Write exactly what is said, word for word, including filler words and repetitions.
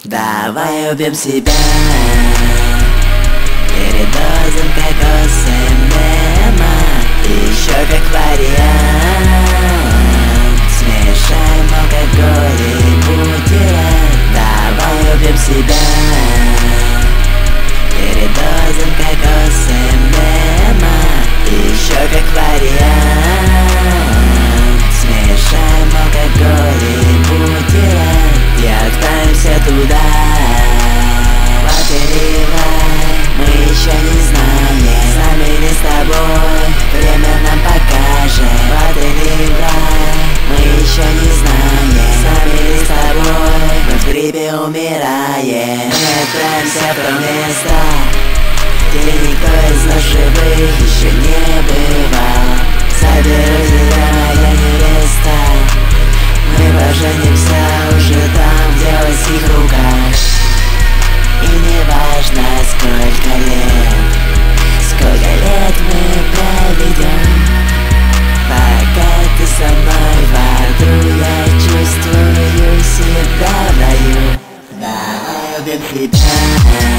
Давай убьем себя передозом кокоса мема. Еще как вариант смешаем алкоголь и бутерброд. Давай убьем себя передозом кокоса мема. Еще как вариант смешаем алкоголь и бутерброд. И отправимся туда, потеревай. Мы еще не знаем, с нами или с тобой, время нам покажет. Потеревай. Мы еще не знаем, с нами или с тобой, мы в гриппе умираем. Мы отправимся в то место, где никто из нас живых еще не бывал. Заберу тебя, моя невеста. Мы поженимся уже там, в дьявольских руках. И не важно, сколько лет, сколько лет мы проведем. Пока ты со мной в аду, я чувствую себя в раю. Давай убьем себя.